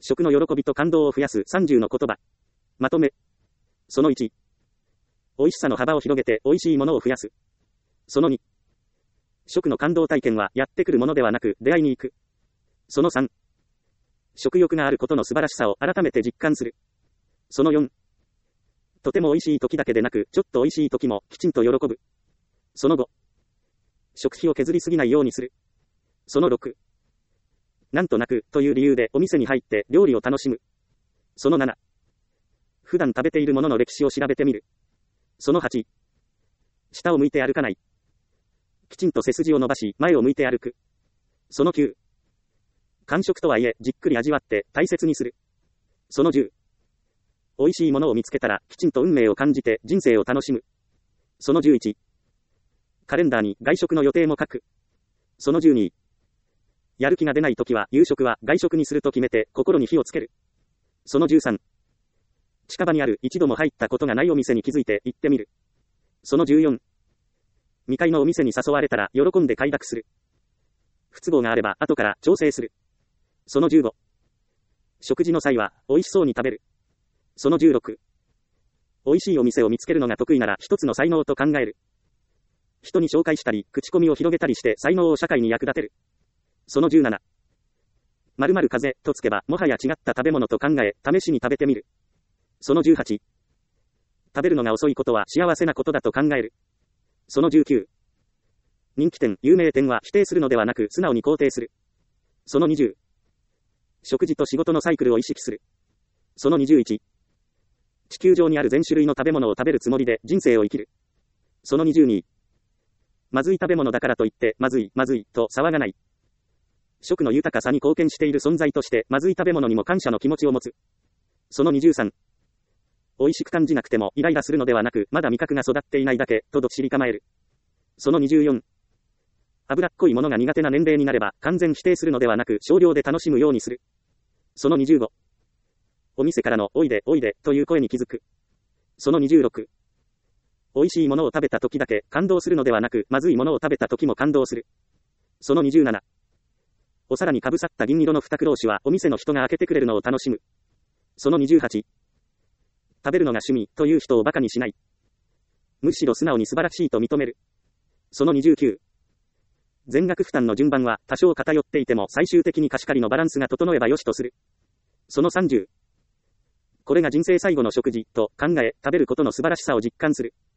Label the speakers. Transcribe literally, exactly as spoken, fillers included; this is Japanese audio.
Speaker 1: 食の喜びと感動を増やすさんじゅうの言葉。まとめ。そのいち。美味しさの幅を広げて美味しいものを増やす。そのに。食の感動体験はやってくるものではなく出会いに行く。そのさん。食欲があることの素晴らしさを改めて実感する。そのよん。とても美味しい時だけでなく、ちょっと美味しい時もきちんと喜ぶ。そのご。食費を削りすぎないようにする。そのろく。なんとなくという理由でお店に入って料理を楽しむ。そのなな。普段食べているものの歴史を調べてみる。そのはち。下を向いて歩かない。きちんと背筋を伸ばし前を向いて歩く。そのきゅう。間食とはいえじっくり味わって大切にする。そのじゅう。美味しいものを見つけたらきちんと運命を感じて人生を楽しむ。そのじゅういち。カレンダーに外食の予定も書く。そのじゅうに。やる気が出ないときは夕食は外食にすると決めて心に火をつける。そのじゅうさん。近場にある一度も入ったことがないお店に気づいて行ってみる。そのじゅうよん。未開のお店に誘われたら喜んで快諾する。不都合があれば後から調整する。そのじゅうご。食事の際は美味しそうに食べる。そのじゅうろく。美味しいお店を見つけるのが得意なら一つの才能と考える。人に紹介したり口コミを広げたりして才能を社会に役立てる。そのじゅうなな。〇〇風とつけばもはや違った食べ物と考え試しに食べてみる。そのじゅうはち。食べるのが遅いことは幸せなことだと考える。そのじゅうきゅう。人気店、有名店は否定するのではなく素直に肯定する。そのにじゅう。食事と仕事のサイクルを意識する。そのにじゅういち。地球上にある全種類の食べ物を食べるつもりで人生を生きる。そのにじゅうに。まずい食べ物だからといってまずい、まずいと騒がない。食の豊かさに貢献している存在としてまずい食べ物にも感謝の気持ちを持つ。そのにじゅうさん。美味しく感じなくてもイライラするのではなくまだ味覚が育っていないだけとどっしり構える。そのにじゅうよん。脂っこいものが苦手な年齢になれば完全否定するのではなく少量で楽しむようにする。そのにじゅうご。お店からのおいでおいでという声に気づく。そのにじゅうろく。美味しいものを食べた時だけ感動するのではなくまずいものを食べた時も感動する。そのにじゅうなな。お皿にかぶさった銀色の二黒牛はお店の人が開けてくれるのを楽しむ。そのにじゅうはち。食べるのが趣味という人をバカにしない。むしろ素直に素晴らしいと認める。そのにじゅうきゅう。全額負担の順番は多少偏っていても最終的に貸し借りのバランスが整えば良しとする。そのさんじゅう。これが人生最後の食事と考え食べることの素晴らしさを実感する。